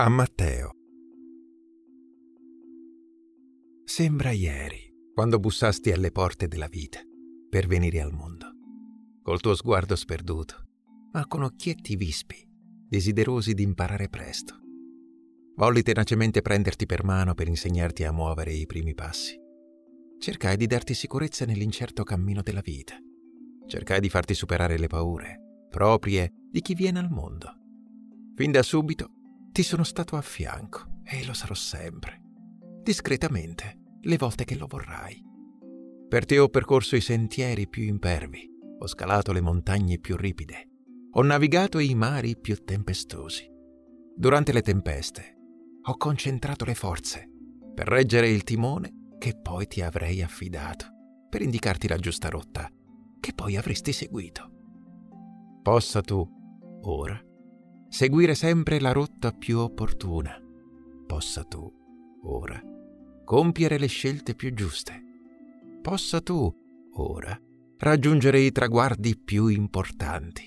A Matteo. Sembra ieri, quando bussasti alle porte della vita per venire al mondo, col tuo sguardo sperduto, ma con occhietti vispi, desiderosi di imparare presto. Volli tenacemente prenderti per mano per insegnarti a muovere i primi passi. Cercai di darti sicurezza nell'incerto cammino della vita. Cercai di farti superare le paure proprie di chi viene al mondo. Fin da subito ti sono stato a fianco e lo sarò sempre, discretamente, le volte che lo vorrai. Per te ho percorso i sentieri più impervi, ho scalato le montagne più ripide, ho navigato i mari più tempestosi. Durante le tempeste ho concentrato le forze per reggere il timone che poi ti avrei affidato, per indicarti la giusta rotta che poi avresti seguito. Possa tu, ora, seguire sempre la rotta più opportuna. Possa tu, ora, compiere le scelte più giuste. Possa tu, ora, raggiungere i traguardi più importanti.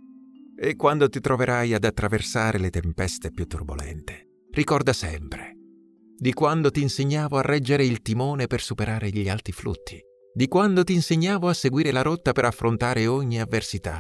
E quando ti troverai ad attraversare le tempeste più turbolente, ricorda sempre di quando ti insegnavo a reggere il timone per superare gli alti flutti, di quando ti insegnavo a seguire la rotta per affrontare ogni avversità.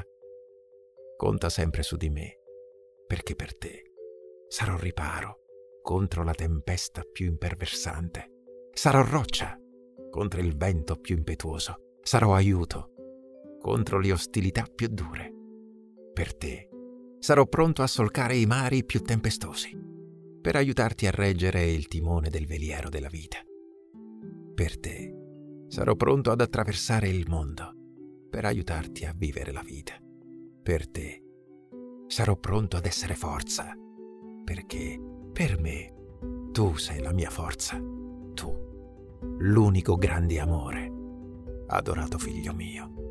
Conta sempre su di me, perché per te sarò riparo contro la tempesta più imperversante. Sarò roccia contro il vento più impetuoso. Sarò aiuto contro le ostilità più dure. Per te sarò pronto a solcare i mari più tempestosi, per aiutarti a reggere il timone del veliero della vita. Per te sarò pronto ad attraversare il mondo, per aiutarti a vivere la vita. Per te sarò pronto ad essere forza, perché per me tu sei la mia forza, tu, l'unico grande amore, adorato figlio mio.